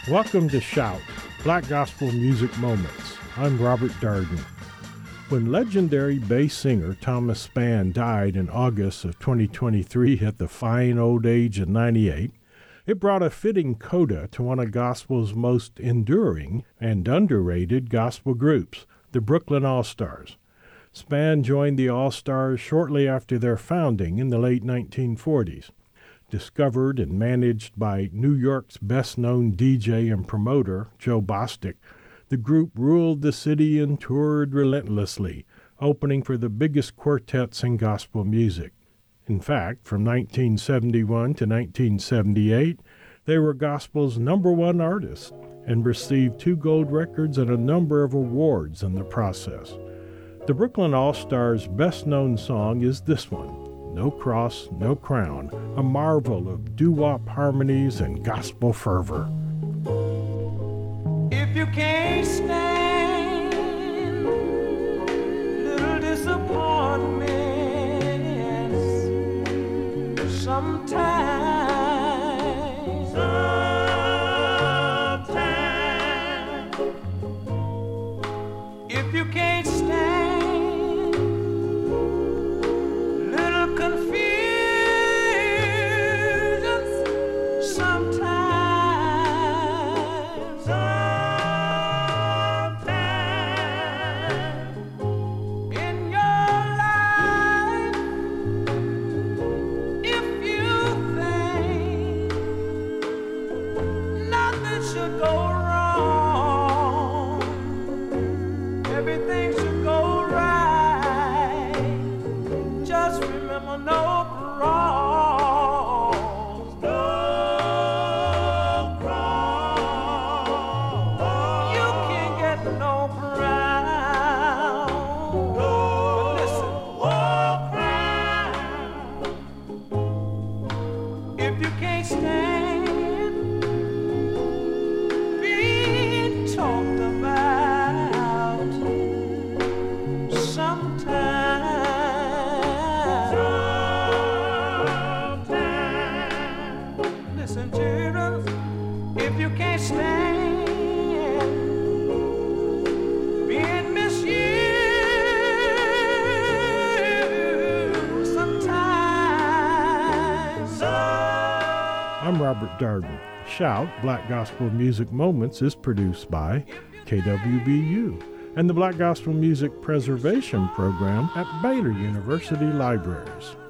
Welcome to Shout, Black Gospel Music Moments. I'm Robert Darden. When legendary bass singer Thomas Spann died in August of 2023 at the fine old age of 98, it brought a fitting coda to one of gospel's most enduring and underrated gospel groups, the Brooklyn All-Stars. Spann joined the All-Stars shortly after their founding in the late 1940s. Discovered and managed by New York's best-known DJ and promoter, Joe Bostic, the group ruled the city and toured relentlessly, opening for the biggest quartets in gospel music. In fact, from 1971 to 1978, they were gospel's #1 artist and received 2 gold records and a number of awards in the process. The Brooklyn All-Stars' best-known song is this one, No Cross, No Crown, a marvel of doo-wop harmonies and gospel fervor. If you can't stand little disappointments, sometimes, if you can't stand I'm Robert Darden. Shout, Black Gospel Music Moments is produced by KWBU and the Black Gospel Music Preservation Program at Baylor University Libraries.